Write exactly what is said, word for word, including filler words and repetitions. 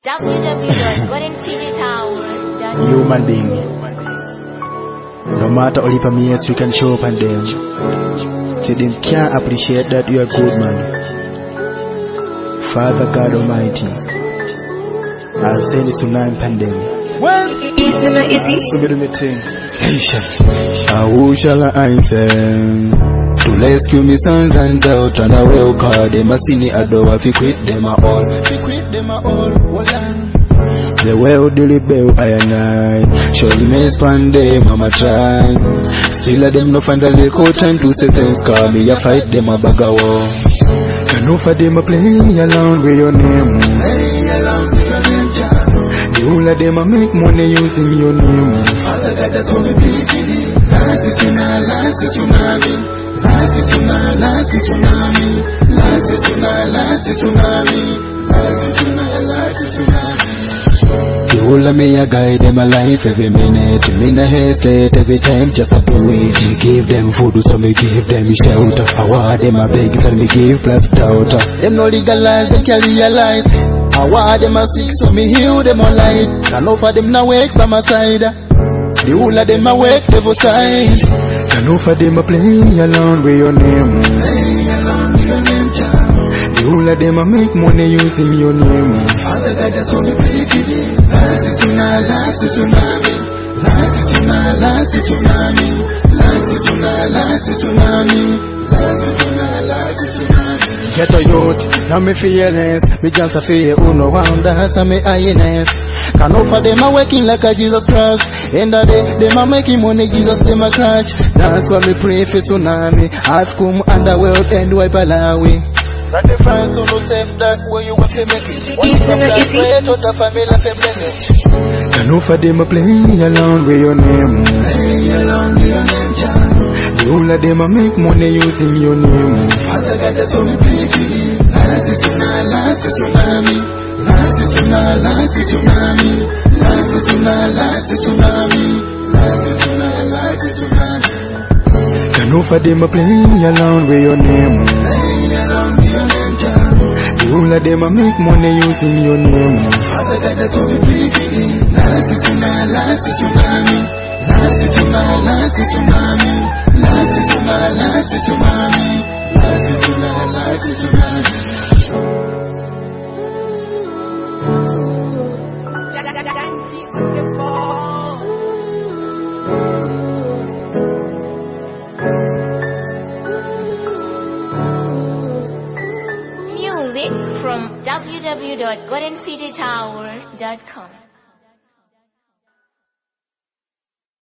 w w w dot golden c d tower dot com. Human being. No matter all the years you can show up on them, still them can't appreciate that you are good man. Father God Almighty, I'll send this to nine pandemic. Well, so do me thing. Ah, who shall I send to rescue me sons and daughters? And I will call them a sinny adore. If you quit them all, if you quit them all, hold on. The world the rebel I and I surely may span them, I'ma try. Still let them no find a little time to say things. Call me a fight them a bag of war. Can no for them a play along with your name. Play along with your name, child. The whole of them a make money using your name. Father God that's what me believe in. Last is tsunami, last is tsunami. Last is tsunami, last is tsunami. Last is tsunami, last is tsunami. Last is tsunami, last is tsunami. The whole of me a guide them a life every minute. Me no hesitate every time just a do it. Me give them food so me give them shelter. I want them a beg so me give plus daughter. Them no legalize, them can't realize. I want them a sick so me heal them all light. Can offer them no wake by my side. The whole of them a wake devil side. Can offer them a play along with your name. Play along with your name, child. The whole of them a make money using your name. Father God that's what me believe in. Last is tsunami, last is tsunami. Last is tsunami, last is tsunami. Last is tsunami, last is tsunami. Last is tsunami, last is tsunami. Get a youth, now me fearless. Me just a fear who no wonder has a me highness. Can offer them a working like a Jesus Christ. End of the day, them a making money, Jesus them a crash. That's why me pray for tsunami. Ask come underworld and wipe Malawi. Not the friends who no safe that way you want to make it. One from that way to the family of the blemish. Can offer them a play along with your name. Play along with your name, child. The whole of them a make money using your name. Father God that's what me believe in. Last is tsunami, last is tsunami. Last is tsunami, last is tsunami. Last is tsunami, last is tsunami. Last is tsunami, last is tsunami. Can offer them a play along with your name. Play along with your name, child. The whole of them a make money using your name. Father God that's what me believe in. Last is tsunami, last is tsunami. Last is tsunami, last is tsunami. Last is tsunami, last is tsunami. Last is tsunami, last is tsunami. Music from w w w dot golden c d tower dot com.